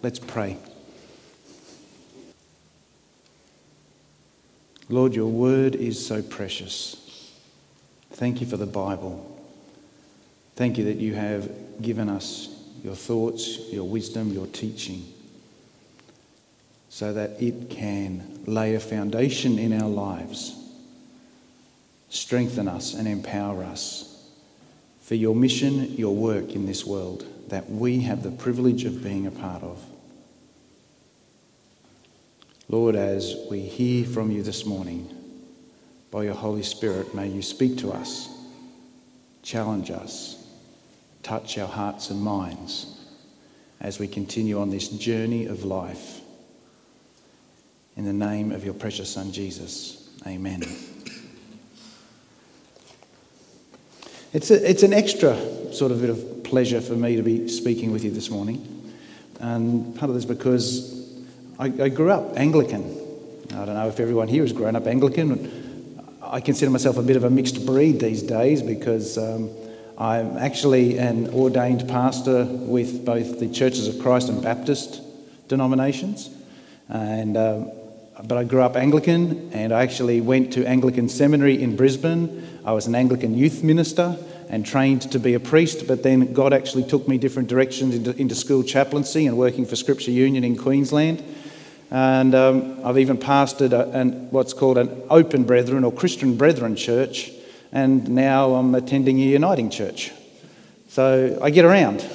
Let's pray. Lord, your word is so precious. Thank you for the Bible. Thank you that you have given us your thoughts, your wisdom, your teaching, so that it can lay a foundation in our lives, strengthen us and empower us for your mission, your work in this world that we have the privilege of being a part of. Lord, as we hear from you this morning, by your Holy Spirit, may you speak to us, challenge us, touch our hearts and minds as we continue on this journey of life. In the name of your precious Son, Jesus. Amen. It's an extra sort of bit of pleasure for me to be speaking with you this morning. And part of this because I grew up Anglican. I don't know if everyone here has grown up Anglican. I consider myself a bit of a mixed breed these days because I'm actually an ordained pastor with both the Churches of Christ and Baptist denominations. But I grew up Anglican, and I actually went to Anglican Seminary in Brisbane. I was an Anglican youth minister and trained to be a priest, but then God actually took me different directions into school chaplaincy and working for Scripture Union in Queensland. And I've even pastored what's called an Open Brethren or Christian Brethren church, and now I'm attending a Uniting Church. So I get around.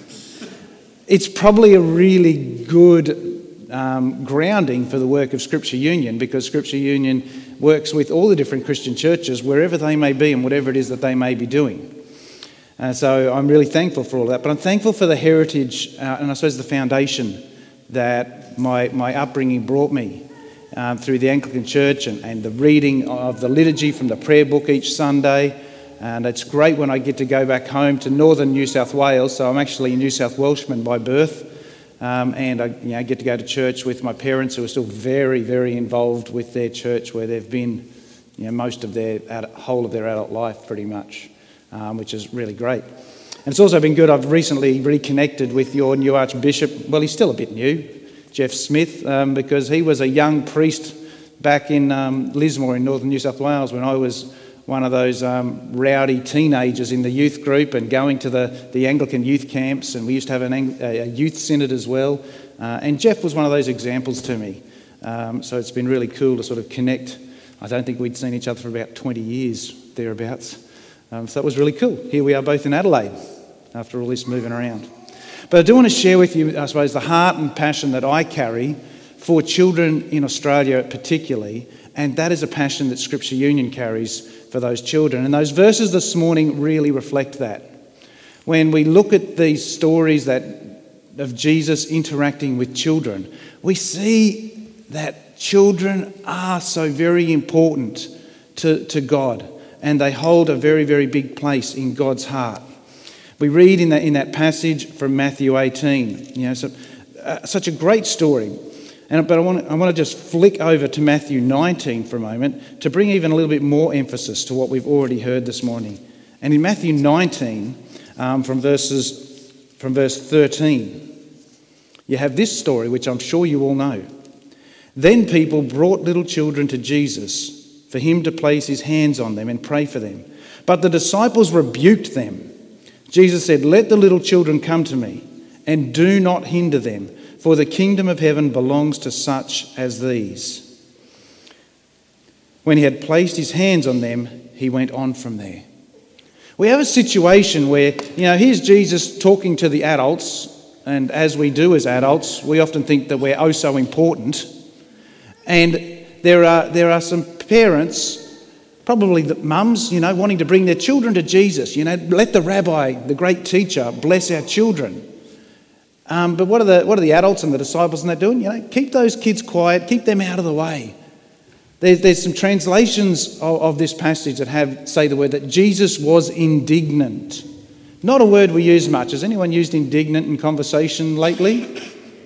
It's probably a really good grounding for the work of Scripture Union, because Scripture Union works with all the different Christian churches wherever they may be and whatever it is that they may be doing. So I'm really thankful for all that. But I'm thankful for the heritage and I suppose the foundation that my upbringing brought me through the Anglican Church and the reading of the liturgy from the prayer book each Sunday. And it's great when I get to go back home to northern New South Wales. So I'm actually a New South Welshman by birth. And I get to go to church with my parents, who are still very, very involved with their church, where they've been most of their whole of their adult life pretty much, which is really great. And it's also been good. I've recently reconnected with your new Archbishop. Well, he's still a bit new, Jeff Smith, because he was a young priest back in Lismore in northern New South Wales when I was one of those rowdy teenagers in the youth group and going to the Anglican youth camps, and we used to have a youth synod as well. And Jeff was one of those examples to me. So it's been really cool to sort of connect. I don't think we'd seen each other for about 20 years, thereabouts. So that was really cool. Here we are both in Adelaide after all this moving around. But I do want to share with you, I suppose, the heart and passion that I carry for children in Australia particularly, and that is a passion that Scripture Union carries for those children. And those verses this morning really reflect that. When we look at these stories of Jesus interacting with children, we see that children are so very important to God, and they hold a very, very big place in God's heart. We read in that passage from Matthew 18, such a great story. But I want to just flick over to Matthew 19 for a moment to bring even a little bit more emphasis to what we've already heard this morning. And in Matthew 19, from verse 13, you have this story, which I'm sure you all know. Then people brought little children to Jesus for him to place his hands on them and pray for them. But the disciples rebuked them. Jesus said, "Let the little children come to me, and do not hinder them, for the kingdom of heaven belongs to such as these." When he had placed his hands on them, he went on from there. We have a situation where, here's Jesus talking to the adults, and as we do as adults, we often think that we're oh so important. And there are some parents, probably the mums, wanting to bring their children to Jesus. Let the rabbi, the great teacher, bless our children. But what are the adults and the disciples and that doing? Keep those kids quiet, keep them out of the way. There's some translations of this passage that say the word that Jesus was indignant. Not a word we use much. Has anyone used indignant in conversation lately?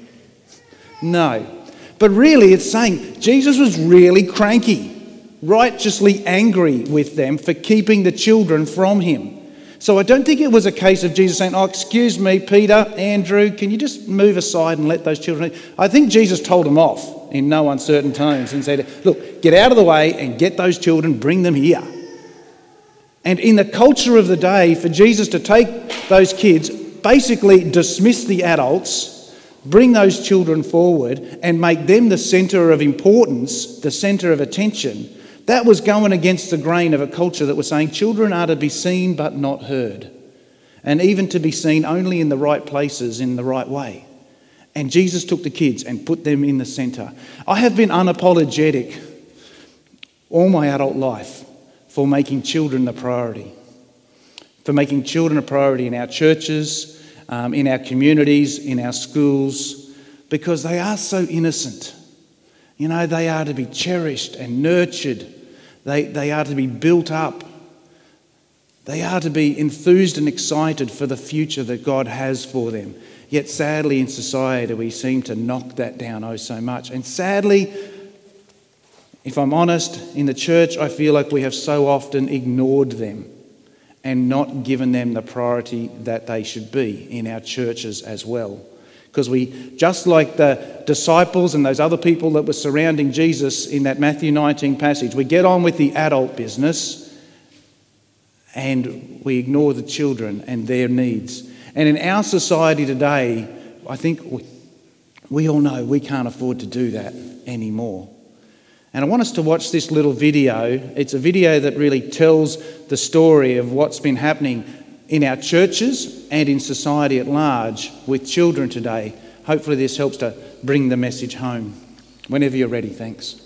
No. But really it's saying Jesus was really cranky, righteously angry with them for keeping the children from him. So I don't think it was a case of Jesus saying, oh, excuse me, Peter, Andrew, can you just move aside and let those children... I think Jesus told them off in no uncertain tones and said, look, get out of the way and get those children, bring them here. And in the culture of the day, for Jesus to take those kids, basically dismiss the adults, bring those children forward and make them the centre of importance, the centre of attention, that was going against the grain of a culture that was saying children are to be seen but not heard, and even to be seen only in the right places in the right way. And Jesus took the kids and put them in the centre. I have been unapologetic all my adult life for making children the priority, for making children a priority in our churches, in our communities, in our schools, because they are so innocent. You know, they are to be cherished and nurtured. They are to be built up. They are to be enthused and excited for the future that God has for them. Yet sadly in society we seem to knock that down oh so much. And sadly, if I'm honest, in the church I feel like we have so often ignored them and not given them the priority that they should be in our churches as well. Because we, just like the disciples and those other people that were surrounding Jesus in that Matthew 19 passage, we get on with the adult business and we ignore the children and their needs. And in our society today, I think we all know we can't afford to do that anymore. And I want us to watch this little video. It's a video that really tells the story of what's been happening in our churches and in society at large with children today. Hopefully this helps to bring the message home. Whenever you're ready, thanks.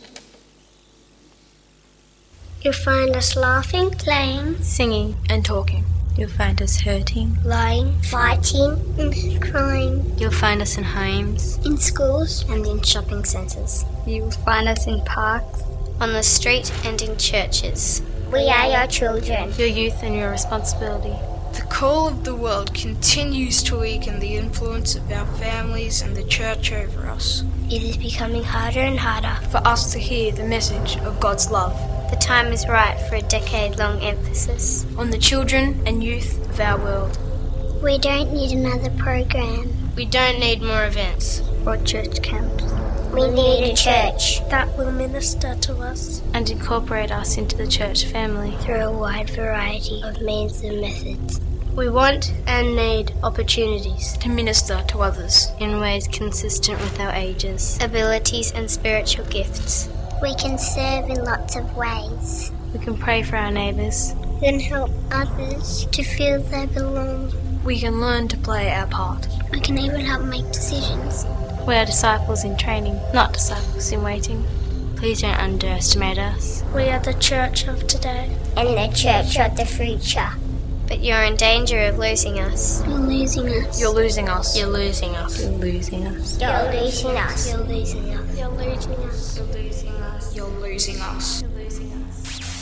You'll find us laughing, playing, singing and talking. You'll find us hurting, lying, fighting and crying. You'll find us in homes, in schools and in shopping centres. You will find us in parks, on the street and in churches. We are your children. Your youth and your responsibility. The call of the world continues to weaken the influence of our families and the church over us. It is becoming harder and harder for us to hear the message of God's love. The time is right for a decade-long emphasis on the children and youth of our world. We don't need another program. We don't need more events or church camps. We need a church that will minister to us and incorporate us into the church family through a wide variety of means and methods. We want and need opportunities to minister to others in ways consistent with our ages, abilities and spiritual gifts. We can serve in lots of ways. We can pray for our neighbours. We can help others to feel they belong. We can learn to play our part. We can even help make decisions. We are disciples in training, not disciples in waiting. Please don't underestimate us. We are the church of today and the church of the future. But you're in danger of losing us. You're losing us. You're losing us. You're losing us. You're losing us. You're losing us. You're losing us. You're losing us. You're losing us. You're losing us. You're losing us.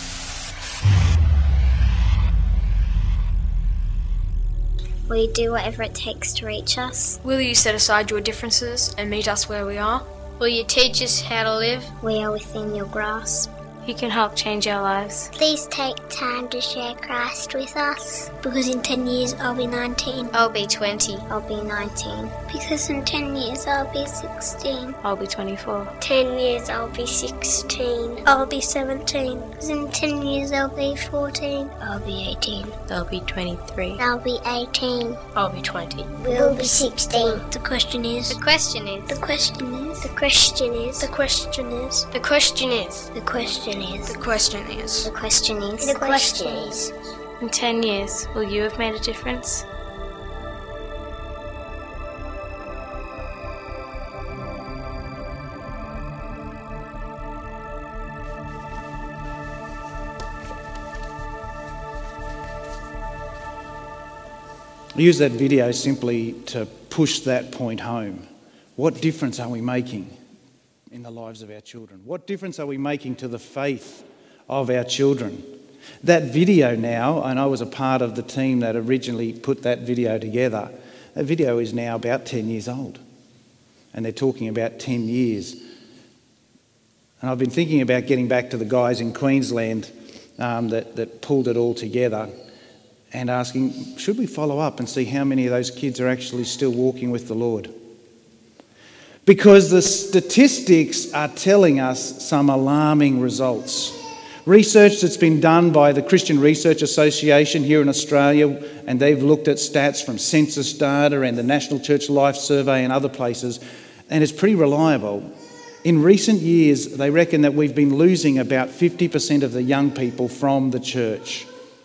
Will you do whatever it takes to reach us? Will you set aside your differences and meet us where we are? Will you teach us how to live? We are within your grasp. You can help change our lives. Please take time to share Christ with us. Because in 10 years I'll be 19. I'll be 20. I'll be 19. Because in 10 years I'll be 16. I'll be 24. 10 years I'll be 16. I'll be 17. Because in 10 years I'll be 14. I'll be 18. I'll be 23. I'll be 18. I'll be 20. We'll be 16. The question is. The question is. The question is. The question is. The question is. The question is. The question is. The question is. The question is. The question is. In 10 years, will you have made a difference? I use that video simply to push that point home. What difference are we making in the lives of our children? What difference are we making to the faith of our children? That video now, and I was a part of the team that originally put that video together, that video is now about 10 years old. And they're talking about 10 years. And I've been thinking about getting back to the guys in Queensland that pulled it all together and asking, should we follow up and see how many of those kids are actually still walking with the Lord? Because the statistics are telling us some alarming results. Research that's been done by the Christian Research Association here in Australia, and they've looked at stats from census data and the National Church Life Survey and other places, and it's pretty reliable. In recent years, they reckon that we've been losing about 50% of the young people from the church.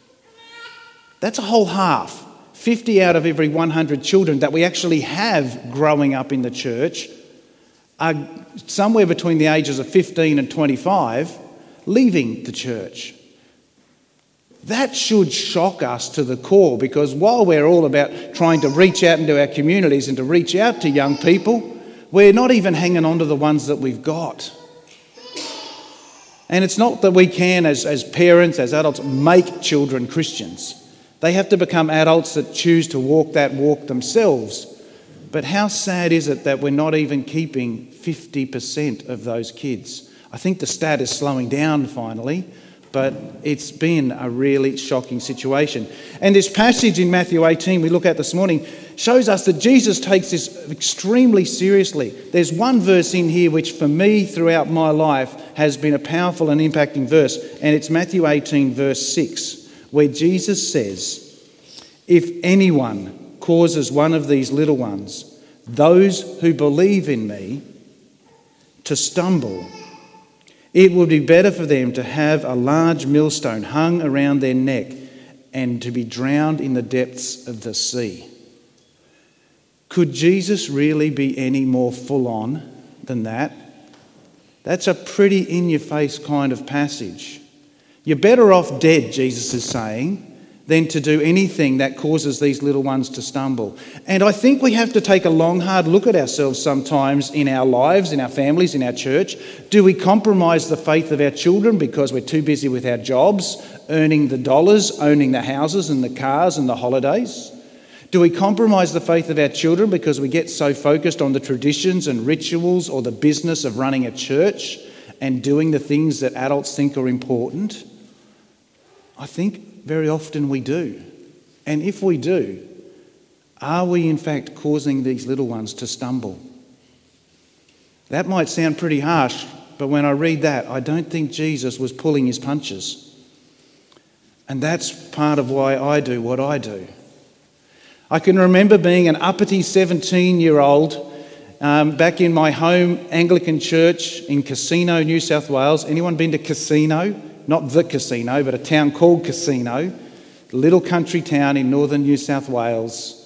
That's a whole half. 50 out of every 100 children that we actually have growing up in the church are somewhere between the ages of 15 and 25 leaving the church. That should shock us to the core, because while we're all about trying to reach out into our communities and to reach out to young people, we're not even hanging on to the ones that we've got. And it's not that we can, as parents, as adults, make children Christians. They have to become adults that choose to walk that walk themselves. But how sad is it that we're not even keeping 50% of those kids? I think the stat is slowing down finally, but it's been a really shocking situation. And this passage in Matthew 18 we look at this morning shows us that Jesus takes this extremely seriously. There's one verse in here which for me throughout my life has been a powerful and impacting verse, and it's Matthew 18 verse 6, where Jesus says, "If anyone causes one of these little ones, those who believe in me, to stumble, it would be better for them to have a large millstone hung around their neck and to be drowned in the depths of the sea." Could Jesus really be any more full on than that? That's a pretty in-your-face kind of passage. You're better off dead, Jesus is saying, than to do anything that causes these little ones to stumble. And I think we have to take a long, hard look at ourselves sometimes in our lives, in our families, in our church. Do we compromise the faith of our children because we're too busy with our jobs, earning the dollars, owning the houses and the cars and the holidays? Do we compromise the faith of our children because we get so focused on the traditions and rituals or the business of running a church and doing the things that adults think are important? I think very often we do. And if we do, are we in fact causing these little ones to stumble? That might sound pretty harsh, but when I read that, I don't think Jesus was pulling his punches. And that's part of why I do what I do. I can remember being an uppity 17-year-old back in my home Anglican church in Casino, New South Wales. Anyone been to Casino? Not the casino, but a town called Casino, a little country town in northern New South Wales.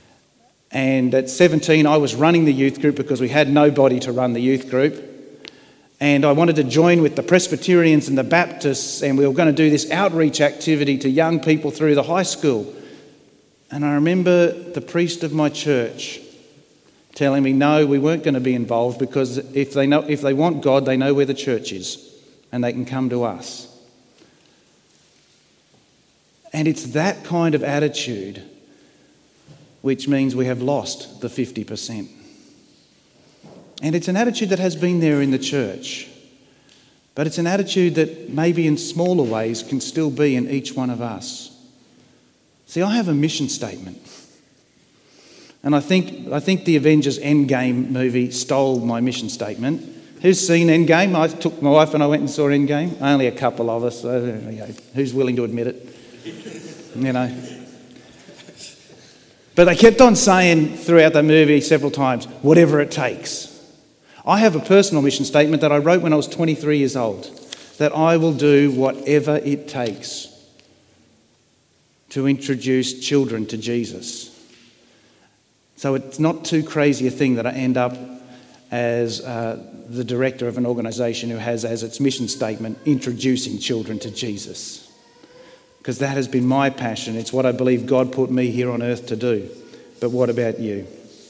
And at 17, I was running the youth group because we had nobody to run the youth group. And I wanted to join with the Presbyterians and the Baptists, and we were going to do this outreach activity to young people through the high school. And I remember the priest of my church telling me, no, we weren't going to be involved because if they want God, they know where the church is. And they can come to us. And it's that kind of attitude which means we have lost the 50%. And it's an attitude that has been there in the church, but it's an attitude that maybe in smaller ways can still be in each one of us. See, I have a mission statement. And I think the Avengers Endgame movie stole my mission statement. Who's seen Endgame? I took my wife and I went and saw Endgame. Only a couple of us. So, who's willing to admit it? You know. But they kept on saying throughout the movie several times, whatever it takes. I have a personal mission statement that I wrote when I was 23 years old, that I will do whatever it takes to introduce children to Jesus. So it's not too crazy a thing that I end up as the director of an organisation who has as its mission statement, introducing children to Jesus. Because that has been my passion. It's what I believe God put me here on earth to do. But what about you?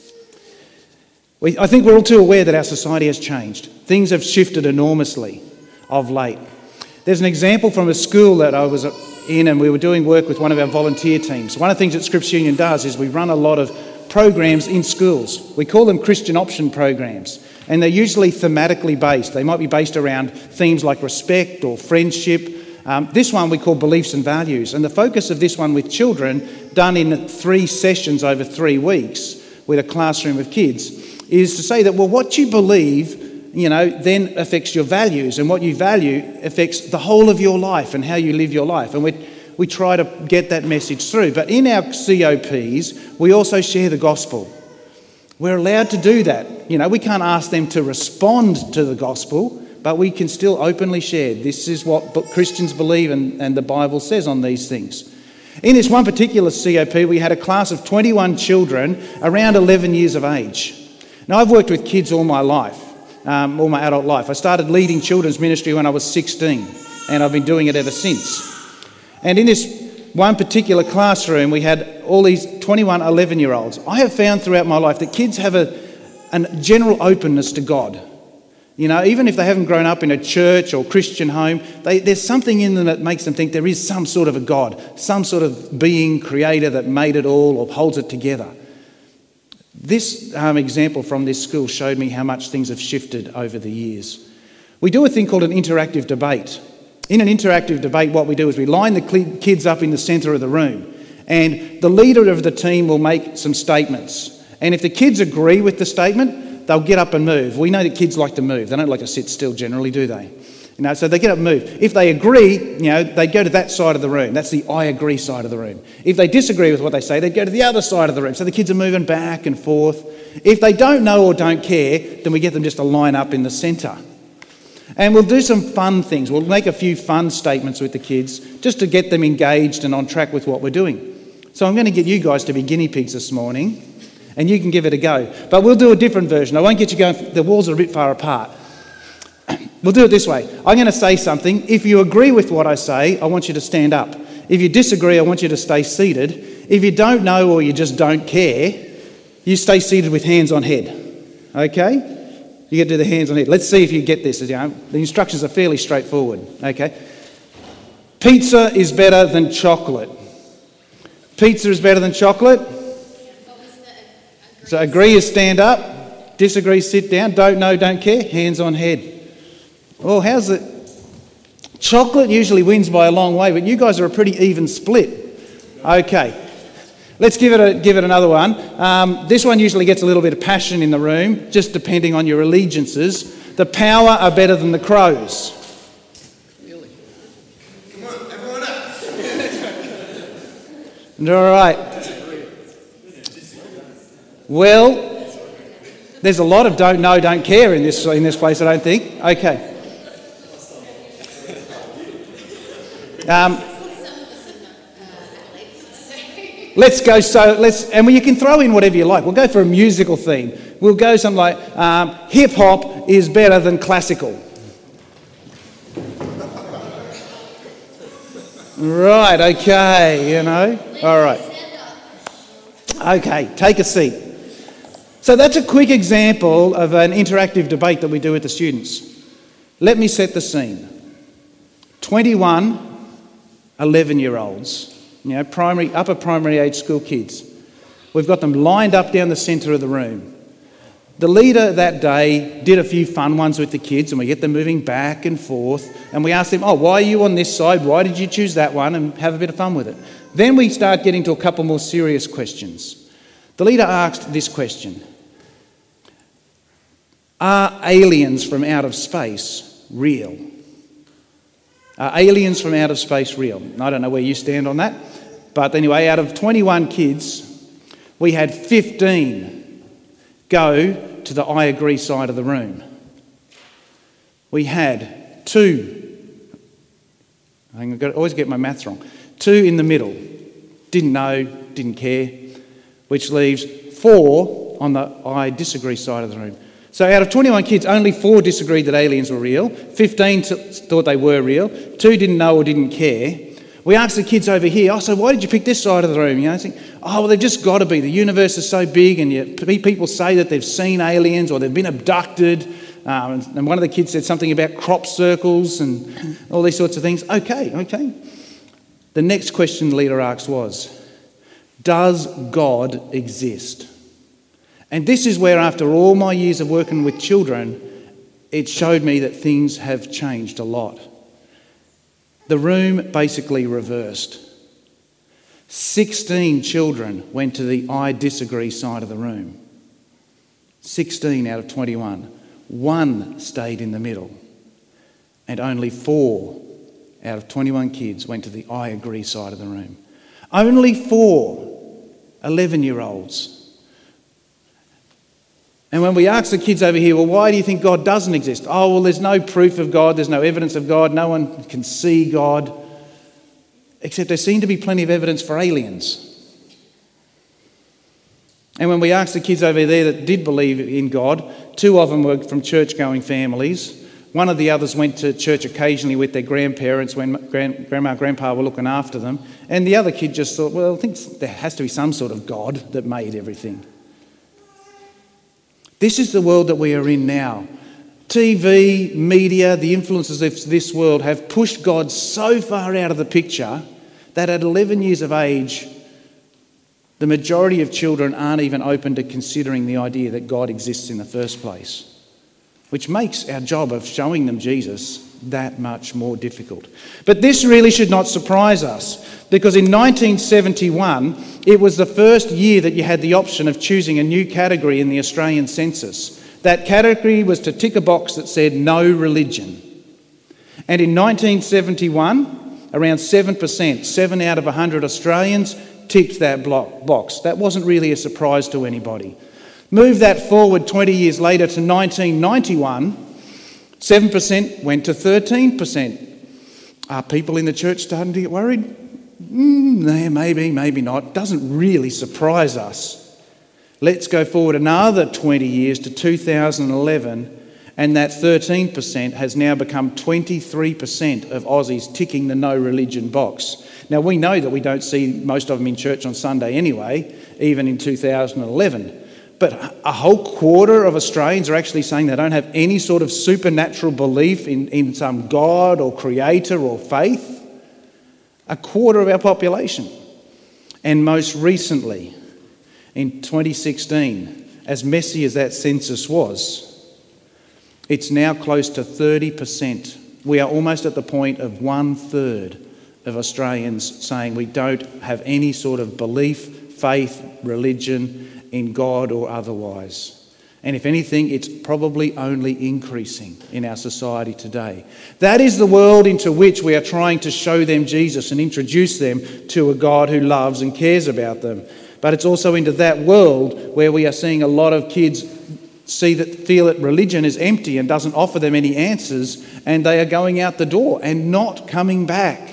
I think we're all too aware that our society has changed. Things have shifted enormously of late. There's an example from a school that I was in, and we were doing work with one of our volunteer teams. One of the things that Scripps Union does is we run a lot of programs in schools. We call them Christian option programs, and they're usually thematically based. They might be based around themes like respect or friendship, This one we call Beliefs and Values. And the focus of this one with children, done in 3 sessions over 3 weeks with a classroom of kids, is to say that, well, what you believe, then affects your values, and what you value affects the whole of your life and how you live your life. And we try to get that message through. But in our COPs, we also share the gospel. We're allowed to do that. We can't ask them to respond to the gospel, but we can still openly share. This is what Christians believe and the Bible says on these things. In this one particular COP, we had a class of 21 children around 11 years of age. Now, I've worked with kids all my life, all my adult life. I started leading children's ministry when I was 16, and I've been doing it ever since. And in this one particular classroom, we had all these 21 11-year-olds. I have found throughout my life that kids have a general openness to God. Even if they haven't grown up in a church or Christian home, there's something in them that makes them think there is some sort of a God, some sort of being, creator that made it all or holds it together. This example from this school showed me how much things have shifted over the years. We do a thing called an interactive debate. In an interactive debate, what we do is we line the kids up in the centre of the room, and the leader of the team will make some statements. And if the kids agree with the statement, they'll get up and move. We know that kids like to move. They don't like to sit still generally, do they? So they get up and move. If they agree, they go to that side of the room. That's the I agree side of the room. If they disagree with what they say, they go to the other side of the room. So the kids are moving back and forth. If they don't know or don't care, then we get them just to line up in the centre. And we'll do some fun things. We'll make a few fun statements with the kids just to get them engaged and on track with what we're doing. So I'm going to get you guys to be guinea pigs this morning, and you can give it a go. But we'll do a different version. I won't get you going. The walls are a bit far apart. We'll do it this way. I'm going to say something. If you agree with what I say, I want you to stand up. If you disagree, I want you to stay seated. If you don't know or you just don't care, you stay seated with hands on head. Okay? You get to do the hands on head. Let's see if you get this. The instructions are fairly straightforward. Okay? Pizza is better than chocolate. Pizza is better than chocolate. So agree is stand up. Disagree, sit down. Don't know, don't care. Hands on head. Well, how's it? Chocolate usually wins by a long way, but you guys are a pretty even split. Okay. Let's give it another one. This one usually gets a little bit of passion in the room, just depending on your allegiances. The Power are better than the Crows. Really? Come on, everyone up. All right. Well, there's a lot of don't know, don't care in this place, I don't think. Okay. Let's go. And you can throw in whatever you like. We'll go for a musical theme. We'll go something like hip hop is better than classical. Right. Okay. All right. Okay. Take a seat. So that's a quick example of an interactive debate that we do with the students. Let me set the scene. 21 11-year-olds. Upper primary age school kids. We've got them lined up down the centre of the room. The leader that day did a few fun ones with the kids, and we get them moving back and forth, and we ask them, why are you on this side? Why did you choose that one? And have a bit of fun with it. Then we start getting to a couple more serious questions. The leader asked this question: are aliens from out of space real? Are aliens from out of space real? I don't know where you stand on that. But anyway, out of 21 kids, we had 15 go to the I agree side of the room. We had 2, I've got to always get my maths wrong, 2 in the middle, didn't know, didn't care, which leaves 4 on the I disagree side of the room. So out of 21 kids, only 4 disagreed that aliens were real, 15 thought they were real, 2 didn't know or didn't care. We asked the kids over here, so why did you pick this side of the room? They've just got to be. The universe is so big, and people say that they've seen aliens or they've been abducted. And one of the kids said something about crop circles and all these sorts of things. Okay. The next question the leader asked was, does God exist? And this is where, after all my years of working with children, it showed me that things have changed a lot. The room basically reversed. 16 children went to the I disagree side of the room. 16 out of 21. 1 stayed in the middle. And only 4 out of 21 kids went to the I agree side of the room. Only 4 11-year-olds. And when we ask the kids over here, well, why do you think God doesn't exist? Oh, well, there's no proof of God, there's no evidence of God, no one can see God. Except there seemed to be plenty of evidence for aliens. And when we asked the kids over there that did believe in God, 2 of them were from church-going families. One of the others went to church occasionally with their grandparents when Grandma and Grandpa were looking after them. And the other kid just thought, well, I think there has to be some sort of God that made everything. This is the world that we are in now. TV, media, the influences of this world have pushed God so far out of the picture that at 11 years of age, the majority of children aren't even open to considering the idea that God exists in the first place, which makes our job of showing them Jesus that much more difficult. But this really should not surprise us, because in 1971, it was the first year that you had the option of choosing a new category in the Australian census. That category was to tick a box that said no religion. And in 1971, around 7%, 7 out of 100 Australians ticked that box. That wasn't really a surprise to anybody. Move that forward 20 years later to 1991, 7% went to 13%. Are people in the church starting to get worried? Maybe, maybe not. Doesn't really surprise us. Let's go forward another 20 years to 2011, and that 13% has now become 23% of Aussies ticking the no religion box. Now, we know that we don't see most of them in church on Sunday anyway, even in 2011. But a whole quarter of Australians are actually saying they don't have any sort of supernatural belief in some God or creator or faith. A quarter of our population. And most recently, in 2016, as messy as that census was, it's now close to 30%. We are almost at the point of 1/3 of Australians saying we don't have any sort of belief, faith, religion in God or otherwise. And if anything, it's probably only increasing in our society today. That is the world into which we are trying to show them Jesus and introduce them to a God who loves and cares about them. But it's also into that world where we are seeing a lot of kids feel that religion is empty and doesn't offer them any answers, and they are going out the door and not coming back.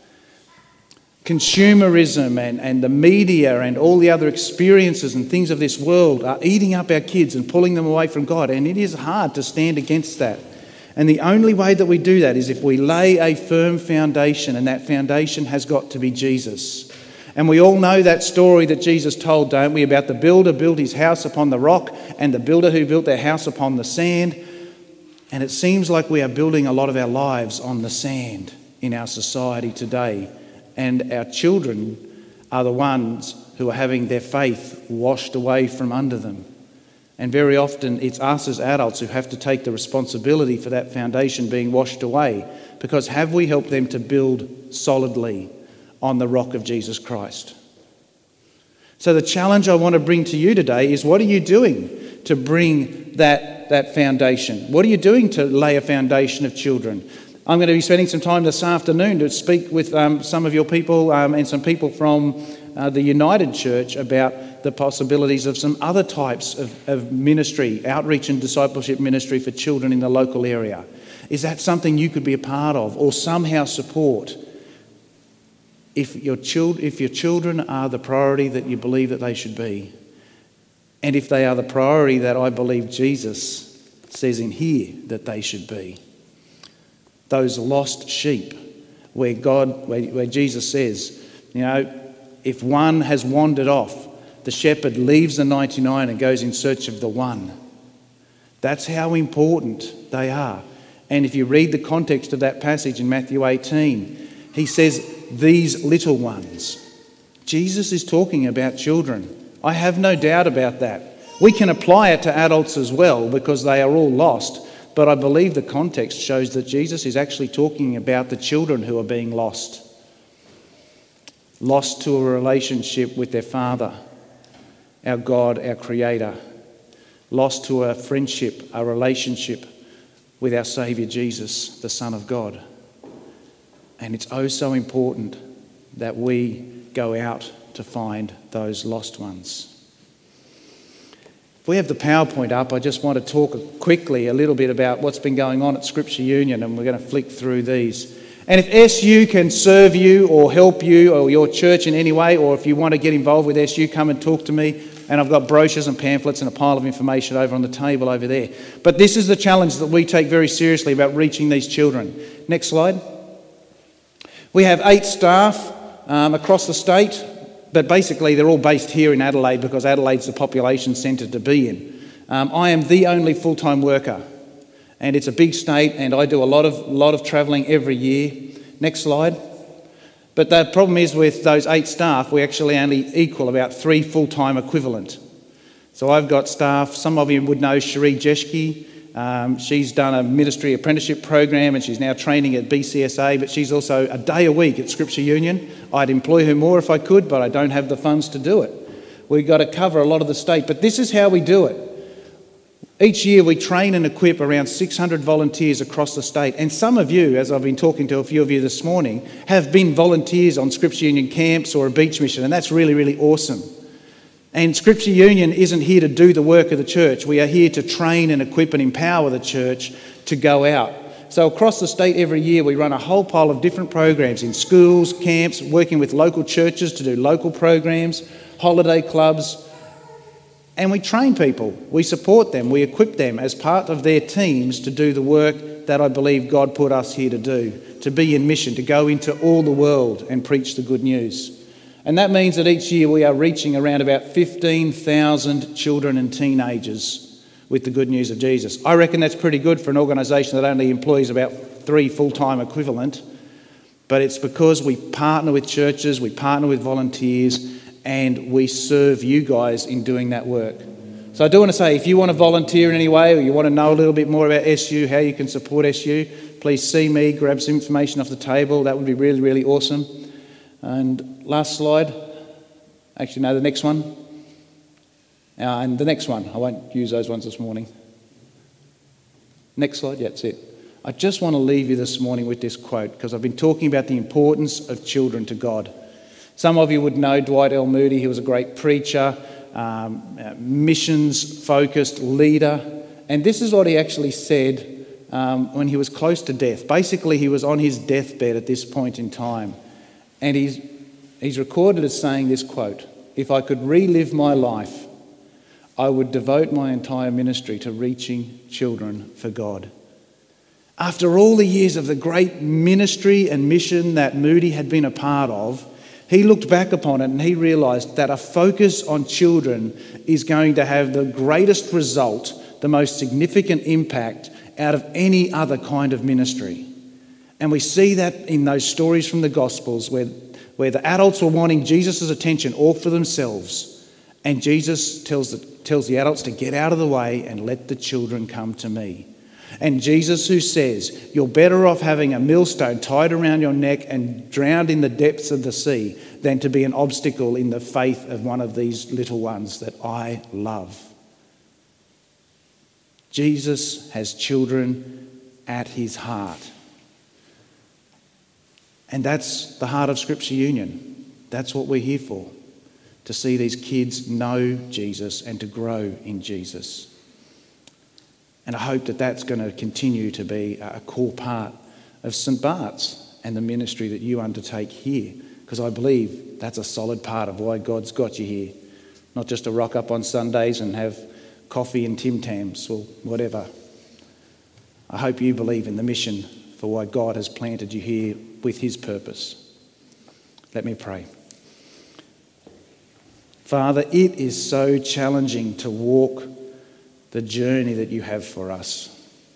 Consumerism and the media and all the other experiences and things of this world are eating up our kids and pulling them away from God, and it is hard to stand against that. And the only way that we do that is if we lay a firm foundation, and that foundation has got to be Jesus. And we all know that story that Jesus told, don't we, about the builder built his house upon the rock and the builder who built their house upon the sand. And it seems like we are building a lot of our lives on the sand in our society today. And our children are the ones who are having their faith washed away from under them. And very often it's us as adults who have to take the responsibility for that foundation being washed away, because have we helped them to build solidly on the rock of Jesus Christ? So the challenge I want to bring to you today is, what are you doing to bring that foundation? What are you doing to lay a foundation of children? I'm going to be spending some time this afternoon to speak with some of your people and some people from the United Church about the possibilities of some other types of ministry, outreach and discipleship ministry for children in the local area. Is that something you could be a part of or somehow support? If your children are the priority that you believe that they should be, and if they are the priority that I believe Jesus says in here that they should be. Those lost sheep where Jesus says, you know, if one has wandered off, the shepherd leaves the 99 and goes in search of the one. That's how important they are. And if you read the context of that passage in Matthew 18, he says, these little ones. Jesus is talking about children. I have no doubt about that. We can apply it to adults as well, because they are all lost. but I believe the context shows that Jesus is actually talking about the children who are being lost to a relationship with their Father, our God, our Creator, lost to a friendship, a relationship with our Saviour Jesus, the Son of God. And it's oh so important that we go out to find those lost ones. If we have the PowerPoint up, I just want to talk quickly a little bit about what's been going on at Scripture Union, and we're going to flick through these. And if SU can serve you or help you or your church in any way, or if you want to get involved with SU, come and talk to me. And I've got brochures and pamphlets and a pile of information over on the table over there. But this is the challenge that we take very seriously about reaching these children. Next slide. We have 8 staff across the state, but basically they're all based here in Adelaide because Adelaide's the population centre to be in. I am the only full-time worker, and it's a big state, and I do a lot of travelling every year. Next slide. But the problem is with those 8 staff, we actually only equal about 3 full-time equivalent. So I've got staff, some of you would know Cherie Jeschke. She's done a ministry apprenticeship program and she's now training at BCSA, but she's also a day a week at Scripture Union. I'd employ her more if I could, but I don't have the funds to do it. We've got to cover a lot of the state, but this is how we do it. Each year we train and equip around 600 volunteers across the state, and some of you, as I've been talking to a few of you this morning, have been volunteers on Scripture Union camps or a beach mission, and that's really, really awesome. And Scripture Union isn't here to do the work of the church. We are here to train and equip and empower the church to go out. So across the state every year we run a whole pile of different programs in schools, camps, working with local churches to do local programs, holiday clubs, and we train people, we support them, we equip them as part of their teams to do the work that I believe God put us here to do, to be in mission, to go into all the world and preach the good news. And that means that each year we are reaching around about 15,000 children and teenagers with the good news of Jesus. I reckon that's pretty good for an organisation that only employs about 3 full-time equivalent, but it's because we partner with churches, we partner with volunteers, and we serve you guys in doing that work. So I do want to say, if you want to volunteer in any way or you want to know a little bit more about SU, how you can support SU, please see me, grab some information off the table. That would be really, really awesome. And last slide. Actually, no, the next one. And the next one. I won't use those ones this morning. Next slide. Yeah, that's it. I just want to leave you this morning with this quote because I've been talking about the importance of children to God. Some of you would know Dwight L. Moody. He was a great preacher, missions-focused leader. And this is what he actually said when he was close to death. Basically, he was on his deathbed at this point in time. And he's recorded as saying this quote, "If I could relive my life, I would devote my entire ministry to reaching children for God." After all the years of the great ministry and mission that Moody had been a part of, he looked back upon it and he realised that a focus on children is going to have the greatest result, the most significant impact out of any other kind of ministry. And we see that in those stories from the Gospels where the adults were wanting Jesus' attention all for themselves, and Jesus tells the adults to get out of the way and let the children come to me. And Jesus, who says, "You're better off having a millstone tied around your neck and drowned in the depths of the sea than to be an obstacle in the faith of one of these little ones that I love." Jesus has children at his heart. And that's the heart of Scripture Union. That's what we're here for, to see these kids know Jesus and to grow in Jesus. And I hope that that's going to continue to be a core part of St. Bart's and the ministry that you undertake here, because I believe that's a solid part of why God's got you here. Not just to rock up on Sundays and have coffee and Tim Tams or whatever. I hope you believe in the mission for why God has planted you here with his purpose. Let me pray. Father, it is so challenging to walk the journey that you have for us.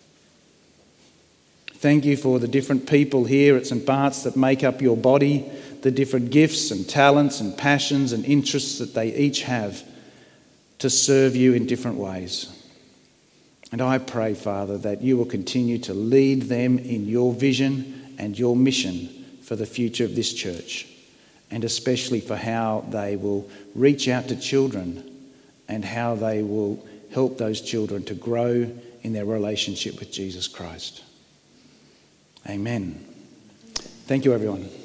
Thank you for the different people here at St. Bart's that make up your body, the different gifts and talents and passions and interests that they each have to serve you in different ways. And I pray, Father, that you will continue to lead them in your vision and your mission for the future of this church, and especially for how they will reach out to children and how they will help those children to grow in their relationship with Jesus Christ. Amen. Thank you, everyone.